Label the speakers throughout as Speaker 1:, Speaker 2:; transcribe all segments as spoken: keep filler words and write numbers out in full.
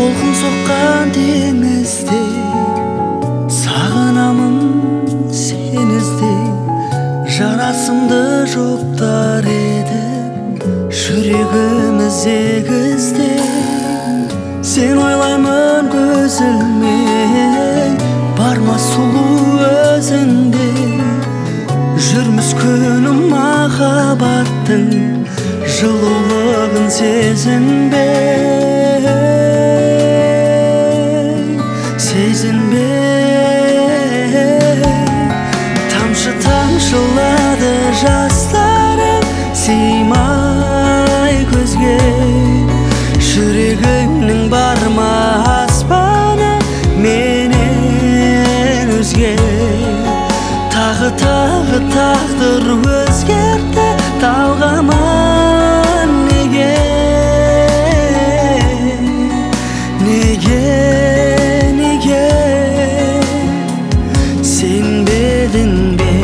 Speaker 1: толқын соққан теңізде сағынамын сені іздей. Жарасымды жоқтар еді жүрегіміз егізде. Сен ойлаймын көз ілмей, барма сұлу өзіңде. Жүрміз күнім махаббаттың жылулығын сезінбей, сезінбей. Тамшы тамшылады жастарың сыймай көзге. Жүрегіңнің бар ма аспаны менен өзге. Тағы тағы тағдыр өзгерді талғаман неге, неге, неге сенбедің бе?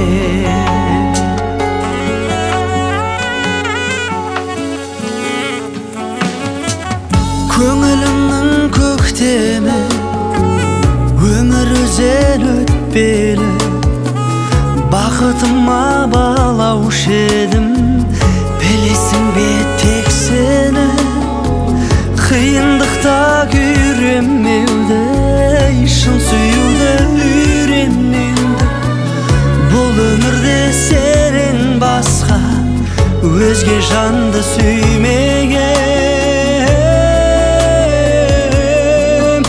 Speaker 1: Көңілімнің көктемі өмір өзен өтпелі. Бақытыма балаушы едім, білесің бе тек сені. Қиындықта күйремеуді, шын сүюді үйренемді. Бұл өмірде сенен басқа өзге жанды сүймеген,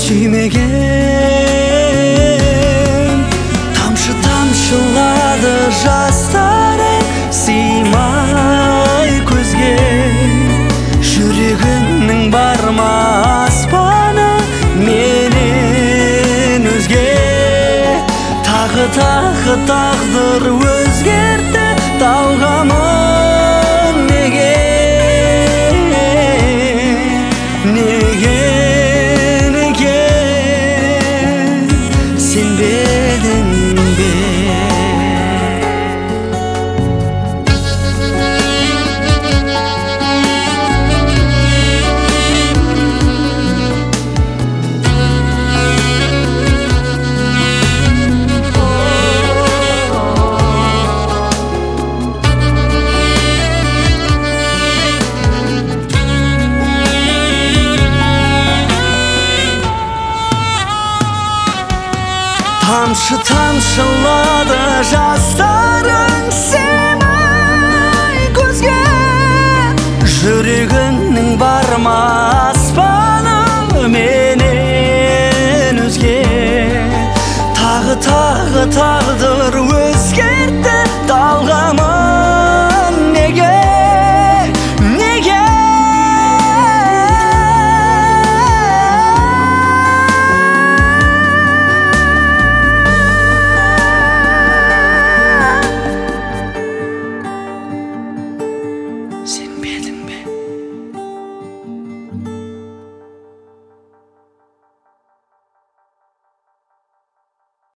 Speaker 1: сүймеген. Тамшы тамшылады жастарың сыймай көзге. Жүрегіңнің бар ма аспаны менен өзге. Тағы тағы тағдыр өзгерді талғамын неге, неге, неге сенбедің бе? Тамшы тамшылады жастарың сыймай көзге. Жүрегіңнің бар ма аспаны менен өзге. Тағы тағы тағдыр